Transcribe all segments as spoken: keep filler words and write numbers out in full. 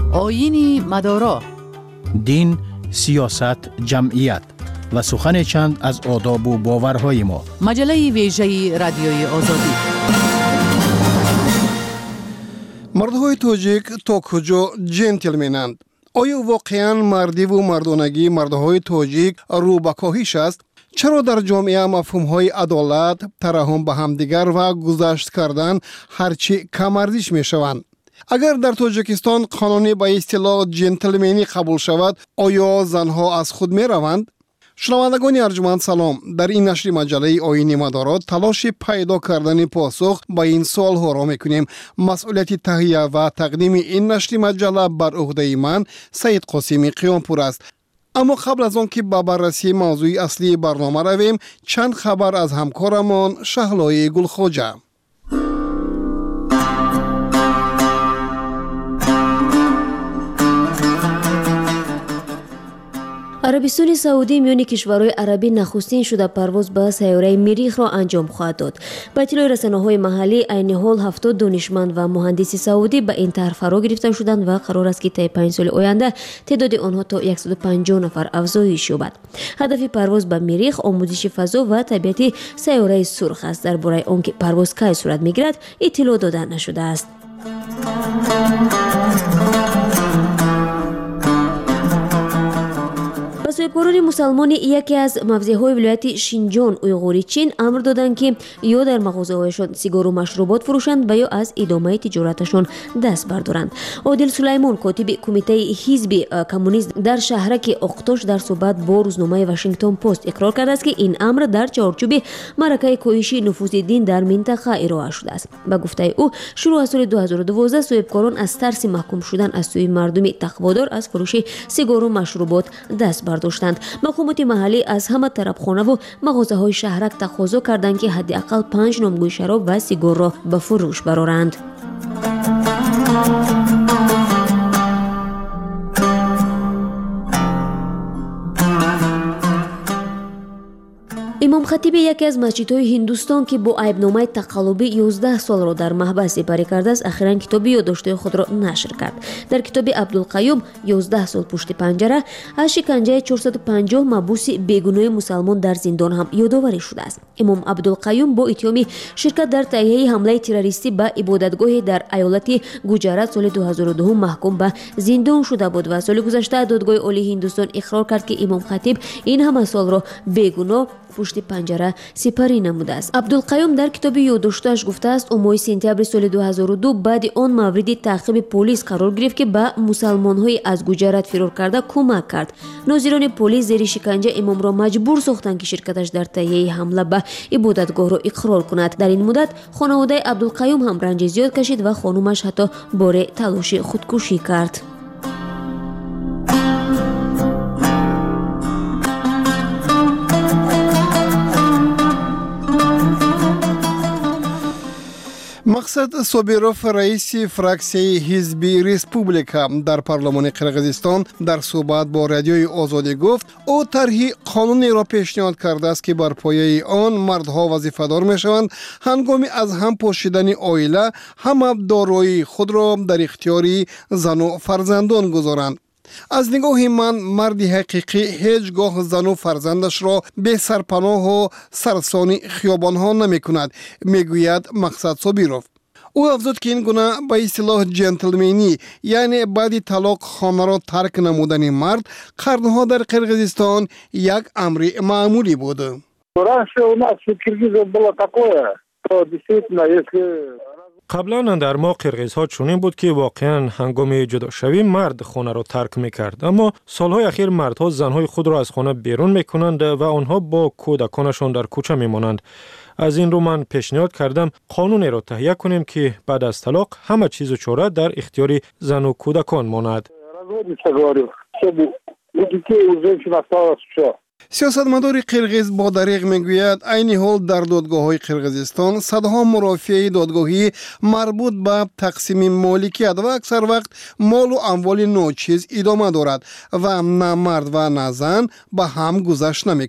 آیین مدارا، دین، سیاست، جمعیت و سخن چند از آداب و باورهای ما. مجله ویژه رادیوی آزادی. مردهای تاجیک تا کجا جنتلمنند؟ آیا واقعا مردی و مردانگی مردهای تاجیک رو به کاهش است؟ چرا در جامعه مفهوم‌های عدالت، ترحم به همدیگر و گذشت کردن هرچی کم ارزش می‌شوند؟ اگر در تاجیکستان قانونی به اصطلاح جنتلمنی قبول شود، آیا زنها از خود می‌روند؟ شنوندگان ارجمند سلام. در این نشر مجله آیین مدارا تلاش پیدا کردن پاسخ به این سوال‌ها را می‌کنیم. مسئولیت تهیه و تقدیم این نشر مجله بر عهده من سید قاسمی قیامپور است. اما قبل از آن که به بررسی موضوع اصلی برنامه رویم، چند خبر از همکارمان شهلای گلخواجه. عربستان سعودی میان کشورهای عربی نخستین شده پرواز به سیاره مریخ را انجام خواهد داد. به اطلاع رسانه‌های محلی، عین حال هفتاد دانشمند و مهندس سعودی به این طرح فرا گرفته شدند و قرار است که طی پنج سال آینده تعداد آنها تا صد و پنجاه نفر افزایش یابد. هدف پرواز به مریخ آموزش فضا و طبیعت سیاره سرخ است. درباره آنکه پرواز کی صورت میگیرد اطلاع داده نشده است. مسئولان مسلمان یکی از موضع‌های ولایت شینجان اویغوری چین امر دادند که یا در مغازه‌هایشان سیگار و مشروبات فروشند و یا از ادامه تجارتشان دست بردارند. عادل سلیمان، کاتب کمیته حزب کمونیست در شهرک اقتاش، در صحبت با روزنامه واشنگتن پست اقرار کرده است که این امر در چارچوب معرکه کاهش نفوذ دین در منطقه ارائه شده است. به گفته او، شروع از سال دو هزار و دوازده صاحبکاران از ترس محکوم شدن از سوی مردم تقوادار از فروش سیگار و مشروبات دست برداشتند. مقامات محلی از همه طرفخانه و مغازه‌های شهرک تقاضا کردند که حداقل پنج نامگوی شراب و سیگار را به فروش برآورند. امام خطیب یکی از مسجدهای هندوستان که با عیبنامه تقلبی یازده سال را در محبس سپری کرده است، اخیراً کتاب یادداشت‌های خود را نشر کرد. در کتاب عبدالقیوم یازده سال پشت پنجره از شکنجه چهارصد و پنجاه محبوس بیگناه مسلمان در زندان هم یادآوری شده است. امام عبدالقیوم با اتهام شرکت در تهیه حمله تروریستی به عبادتگاه در ایالت گوجرات سال دو هزار و دو محکوم به زندان شده بود و سال گذشته دادگاه عالی هندوستان اقرار کرد که امام خطیب این همه سال را بیگناه پشت پنجره سپری نموده است. عبدالقیوم در کتاب یادداشتش گفته است ماه سپتامبر سال دو هزار و دو بعد آن مورد تعقیب پلیس قرار گرفت که به مسلمان‌های از گوجرات فرار کرده کمک کرد. ناظران پلیس زیر شکنجه امام را مجبور ساختند که شرکتش در تهیه حمله به عبادتگاه را اقرار کند. در این مدت خانواده عبدالقیوم هم رنج زیاد کشید و خانومش حتی بار تلاش خودکشی کرد. مقصد صابیروف، رئیس فراکسیون حزب ریسپوبلیکا در پارلمان قرقیزستان، در صحبت با رادیوی آزادی گفت او طرح قانونی را پیشنهاد کرده است که بر پایه آن مردها وظیفه‌دار میشوند هنگام از هم پاشیدن عائله هم دارایی خود را در اختیار زن و فرزندان گذارند. از نگاه من مردی حقیقی هیچگاه زن و فرزندش را به سرپناه و سرسان خیابانها نمی کند، می گوید مقصد صابیروف. او افزود که این گونه به اصطلاح جنتلمنی، یعنی بعد طلاق خانه را ترک نمودن مرد، قرنها در قرقیزستان یک امر معمولی بود. قبلا در ما قرقیزها چنین بود که واقعا هنگام جدا شوی مرد خانه را ترک میکرد، اما سالهای اخیر مردها زنهای خود را از خانه بیرون میکنند و آنها با کودکانشان در کوچه میمانند. از این رو من پیشنهاد کردم قانونی را تهیه کنیم که بعد از طلاق همه چیز و چاره در اختیار زن و کودکان ماند. سیاستمدار قرقیز با دریغ میگوید عین حال در دادگاه‌های قرقیزستان صدها مرافعه دادگاهی مربوط به تقسیم مالکیت و اکثر وقت مال و اموال ناچیز ادامه دارد و نه مرد و نه زن به هم گذشت نمی‌کنند.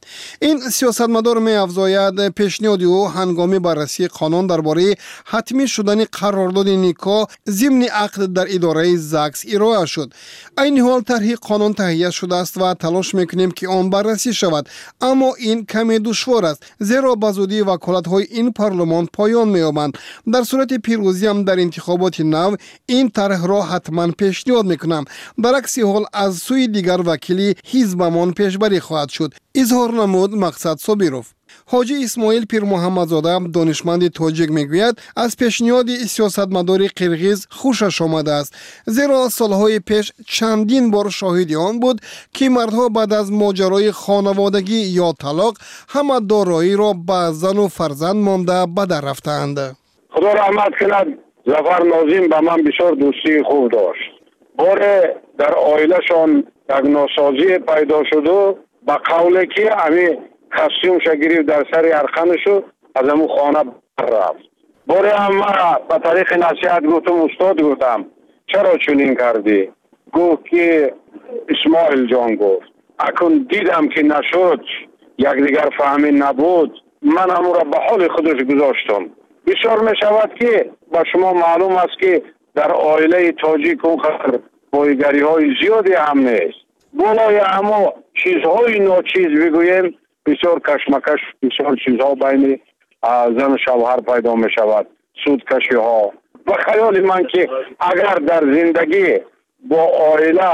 این سیاستمدار می‌افزاید پیشنهاد او هنگام بررسی قانون درباره حتمی شدن قرارداد نیکا ضمن عقد در اداره زاکس ارائه شد. این حال طرح قانون تهیه شده است و تلاش می‌کنیم که آن بررسی شود، اما این کمی دشوار است زیرا به زودی وکالت‌های این پارلمان پایان می‌یابند. در صورت پیروزی هم در انتخابات نو این طرح را حتما پیشنهاد می‌کنم. در عکس حال از سوی دیگر وکیلی حزبمان پیشبری خواهد شد. اظهار نمود مقصد صابروف. حاجی اسماعیل پیر محمدزاده دانشمند تاجیک میگوید از پیشنهاد سیاستمدار قرغیز خوشش آمده است، زیرا سالهای پیش چندین بار شاهد آن بود که مردها بعد از ماجرای خانوادگی یا طلاق همه دارایی را به زن و فرزند مانده به در رفتند. خدا رحمت کند ظفر ناظم به من بسیار دوستی خوب داشت. بار در عائله‌شان یک ناسازی پیدا شد و با قوله که امی کاستیوم شگیری در سر ارخانشو از امو خانه رفت. باره هم من به طریق نصیحت گفتم استاد گفتم چرا چنین کردی؟ گفت که اسماعیل جان گفت اکن دیدم که نشد یک دیگر فهمی نبود من امو را به حال خودش گذاشتم. بسیار می شود که با شما معلوم است که در عائله تاجیک اون خطر بایگری های زیادی هم نیست. بالای اما چیزهای ناچیز بگویم بسیار کشمکش بسیار چیزها بین زن و شوهر پیدا می شود، سودکشی ها و خیال من که اگر در زندگی با عائله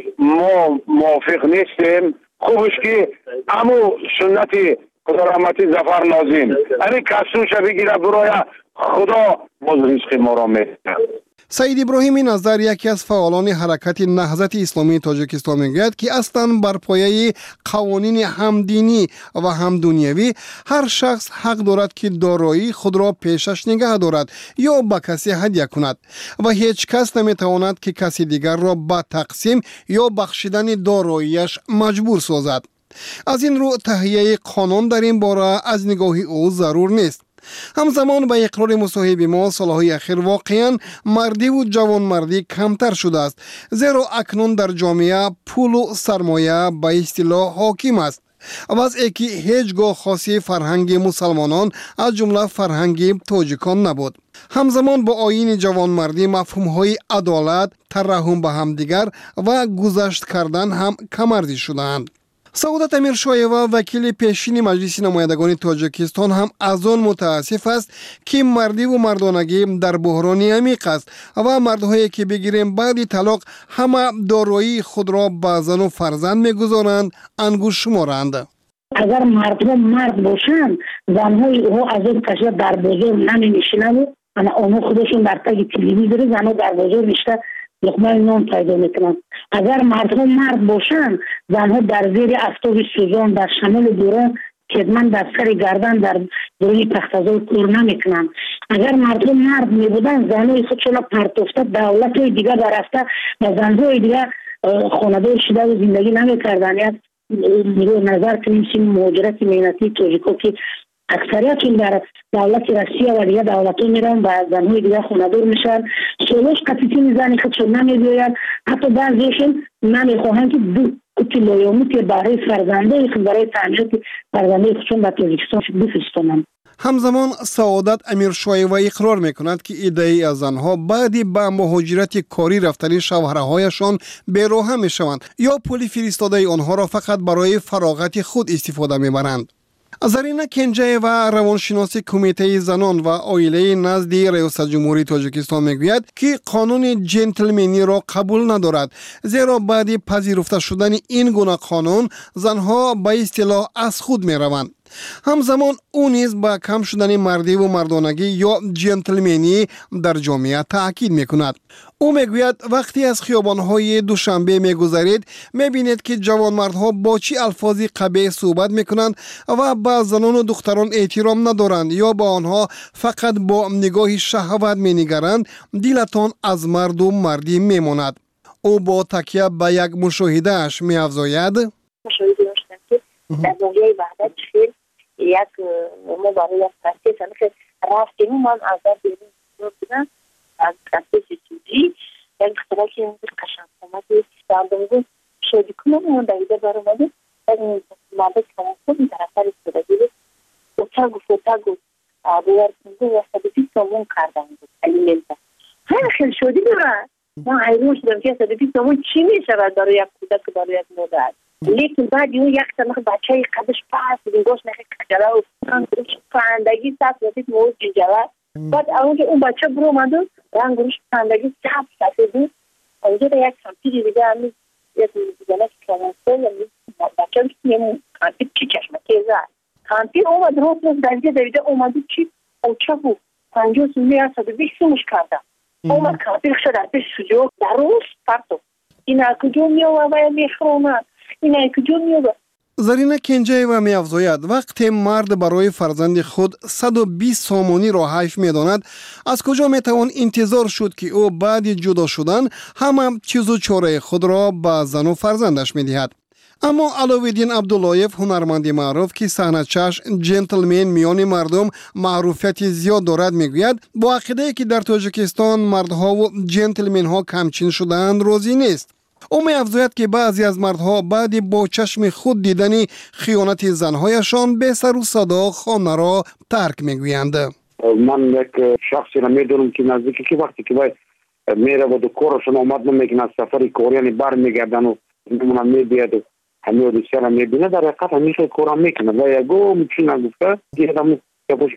ما موافق نیستیم خوبش که امو سنتی خدا رحمتی ظفر ناظم یعنی کسوش بگیره برای خدا باز رزق ما را میده. سعید ابراهیمی نظر یکی از فعالان حرکت نهضت اسلامی تاجیکستان میگوید که اصلا بر پایه قوانین همدینی و همدنیوی هر شخص حق دارد که دارایی خود را پیشش نگه دارد یا به کسی هدیه کند و هیچ کس نمیتواند که کسی دیگر را به تقسیم یا بخشیدن داراییش مجبور سازد. از این رو تهیه قانون در این باره از نگاه او ضرور نیست. همزمان به اقرار مصاحب ما سالهای اخیر واقعا مردی و جوانمردی کمتر شده است، زیرا اکنون در جامعه پول و سرمایه به اصطلاح حاکم است. وضعی که هیچگاه خاصی فرهنگ مسلمانان از جمله فرهنگ تاجیکان نبود. همزمان با آیین جوانمردی مفهوم‌های عدالت، ترحم به همدیگر و گذشت کردن هم کم‌ارزی شدند. سعادت امیرشایوا وکیل پیشین مجلس نمایندگان تاجیکستان هم از آن متاسف است که مردی و مردانگی در بحرانی عمیق است و مردهایی که بگیریم بعد طلاق همه دارایی خود را به زن و فرزند میگذارند انگوش شمارند. اگر مردم مرد باشند زنهای او از این کشور در بازار نمی نشینند، اما آنها خودشون در تگ تلویزیون زنها در بازار نشته لقمه نان پیدا میکنند. اگر مردم مرد باشند زنها در زیر آفتاب سوزان در شمال بوران خدمت در سر گردن در روی تخت‌های کار نمیکنند. اگر مردم مرد میبودند زنهای خودشون پرتافته دولت دیگه برفته و زنهای دیگه خانواده شده و زندگی نمیکردند. یک نظر کنیم سیم مهاجرت مهنتی تاجیکا که اکثریتون در دولت روسیه و دیگه دولت‌ها میرن و زنهای دیگه خانه‌دار میشن. سولوش قطعی زنی خودشون نمیگوید، حتی بعضیشون نمیخواهند که دو کتی لایومی که برای فرزنده خود برای تعمیرات فرزنده خودشون به تاجیکستان بفرستانند. همزمان سعادت امیرشایوا اقرار میکند که ایده از آنها بعدی به مهاجرت کاری رفتن شوهرهایشان بی‌راه میشوند یا پول فرستاده آنها را فقط برای فراغت خود استفاده میبرند. زرینه کنجه و روانشناس کمیته زنان و عائله نزد ریاست جمهوری تاجیکستان میگوید که قانون جنتلمنی را قبول ندارد، زیرا بعد پذیرفته شدن این گونه قانون زنها به اصطلاح از خود میروند. همزمان او نیز با کم شدن مردی و مردانگی یا جنتلمنی در جامعه تاکید میکند. او میگوید وقتی از خیابان‌های دوشنبه میگذرید میبینید که جوانمردها با چی الفاظی قبیح صحبت میکنند و با زنان و دختران احترام ندارند یا با آنها فقط با نگاه شهوت مینگرند. دلتان از مرد و مردی میماند. او با تکیه به یک مشاهده اش میافزاید مشاهده داشتم که در دنیای وحدت خیلی یک ما برای یک پرسیس همی که رفتیم من از در بیرون بودم از پرسیس سودی یک اختلاف که این قشنگ آمد دردم بود شادی کنم اون دویده برامده این مدد کنم سومون کردن بود الیمنت هر خیلی شدی داره ما حیران شدم که صد و بیست سومون چی میشه برای یک کودک برای یک مادر لیکن بعد اون یک سنخ بچه قدش پس بینگوش نخی کجله و پرندگی سب رسید موز جنجله بعد اون که اون بچه برو مدون رنگوش پرندگی سب سفید بود اونجا یک سمتی دیگه همی یک میزنه که کلانسه بچه هم که کانتیب چی چشمه که زد کانتیب اومد روز روز درگه دویده اومده چی اوچه بود پنجاه سومی از صد و بیست سومش کردم اومد کانتیب شد از پیش سجوک در روز پرتو این کجا میوه و میخرونه این کجا میوه زرینه کنجای و می افزاید وقتی مرد برای فرزند خود صد و بیست سامانی را حیف می داند از کجا می توان انتظار شد که او بعد جدا شدن همه چیز و چاره خود را به زن و فرزندش می دهد. اما علاوالدین عبداللهیف هنرمند معروف که صحنه‌چش جنتلمن میان مردم معروفیت زیاد دارد میگوید با عقیده که در تاجیکستان مردها و جنتلمن ها کمچین شدند راضی نیست. او می افزاید که بعضی از مردها بعد با چشم خود دیدن خیانت زنهایشان به سر و صدا خانه را ترک میگویند. من یک شخصی را میدونم که نزدیکی که وقتی که باید میره و دو کارشون آمد نمیکنه از سفر کاریانی بر میگردن و نمونه میبید و همه روسیه را میبینه در حقیقت همیشه کارا میکنه و یکم چی نگفته دیدم که باش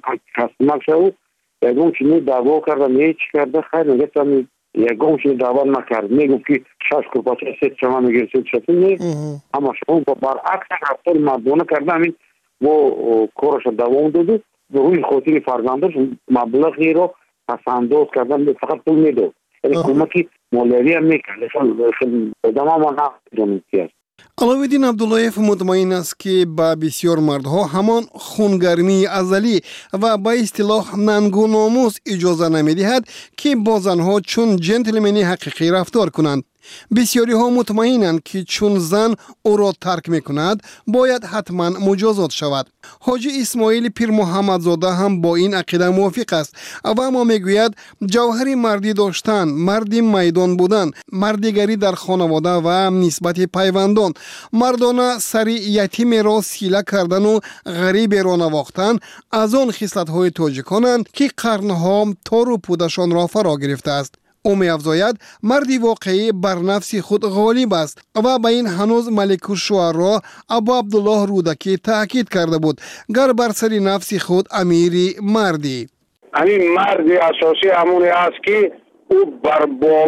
کسمک شد یکم چی می دعوا کرده می چی کرده خیلی نگفتم یکم چی دعوا نکرد میگفت که شش کلپاچه سه چما میگه سه چطور نی اما شما برعکس رفتار مردانه کرده همین و کارش دوام داده و روی خاطر فرزندش مبلغی رو پسنداز کردن فقط پول میداد یعنی کمکی مالیاتی هم میکرد خیلی آدم هم نمیدونم چی است. علاوالدین عبداللهیف مطمئن است که با بسیار مردها همان خونگرمی ازلی و با اصطلاح ننگ و ناموس اجازه نمیدهد که با زنها چون جنتلمنی حقیقی رفتار کنند. بسیاری ها مطمئنند که چون زن او را ترک می کند باید حتما مجازات شود. حاجی اسماعیل پیر محمدزاده هم با این عقیده موافق است و اما می گوید جوهر مردی داشتن، مردی میدان بودن، مردیگری در خانواده و نسبت پیوندان، مردانه سری یتیم را سیله کردن و غریب را نواختن از آن خصلت های تاجیکانند که قرنها تار و پودشان را فرا گرفته است. او می افزاید مردی واقعی بر نفس خود غالب است و به این هنوز ملک الشعرا ابو عبدالله رودکی تاکید کرده بود گر بر سر نفس خود امیری مردی. همین مرد اساسی همونی است که او بر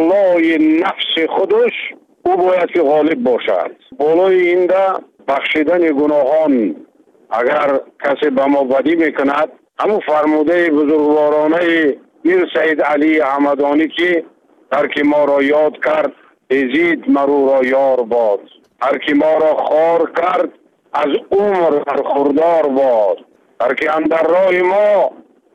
بالای نفس خودش او باید که غالب باشد. بالای این ده بخشیدن گناهان اگر کسی به ما بدی میکند همون فرموده بزرگوارانه میر سید علی حمدانی که هر کی ما را یاد کرد ازید مرو را یار باد هر کی ما را خار کرد از عمر برخوردار باد هر کی اندر راه ما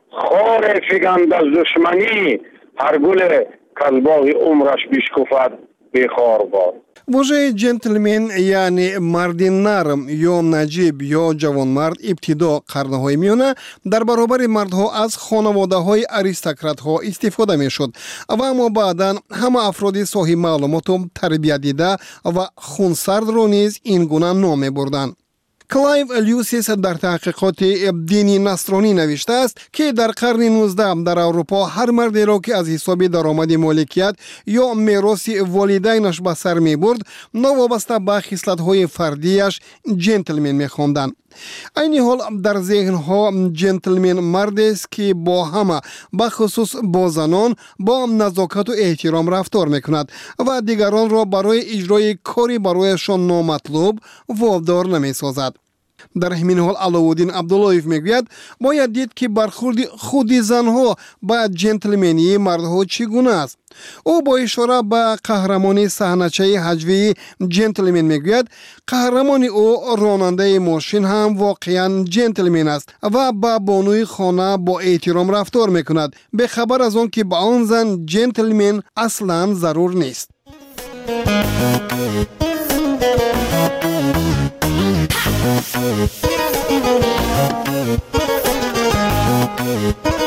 خار فگند از دشمنی هر گل کلباغ عمرش بشکفد بخار باد. واژه جنتلمن یعنی مرد نرم یا نجیب یا جوانمرد ابتدا قرنهای میانه در برابر مردها از خانواده های اریستوکرات ها استفاده می شد و اما بعدا همه افراد صاحب معلومات و تربیت دیده و خونسرد را نیز این گونه نام می بردند. کلایو لیوسیس در تحقیقات دینی نصرانی نوشته است که در قرن نوزدهم در اروپا هر مردی را که از حساب درآمد مالکیت یا میراث والدینش به سر می برد نوابسته به خصلت‌های فردیش جنتلمن می خواندند. این حال در ذهنها جنتلمن مردی است که با همه به خصوص با زنان با نزاکت و احترام رفتار می کند و دیگران را برای اجرای کاری برایشان نامطلوب وادار نمی سازد. در همین حال علاوالدین عبداللهیف میگوید باید دید که برخورد خود زنها با جنتلمنی مردها چگونه است. او با اشاره به قهرمانی صحنه‌چه هجوی جنتلمن میگوید قهرمان او راننده ماشین هم واقعا جنتلمن است و با بانوی خانه با احترام رفتار میکند به خبر از آن که با آن زن جنتلمن اصلا ضرور نیست. Thank you.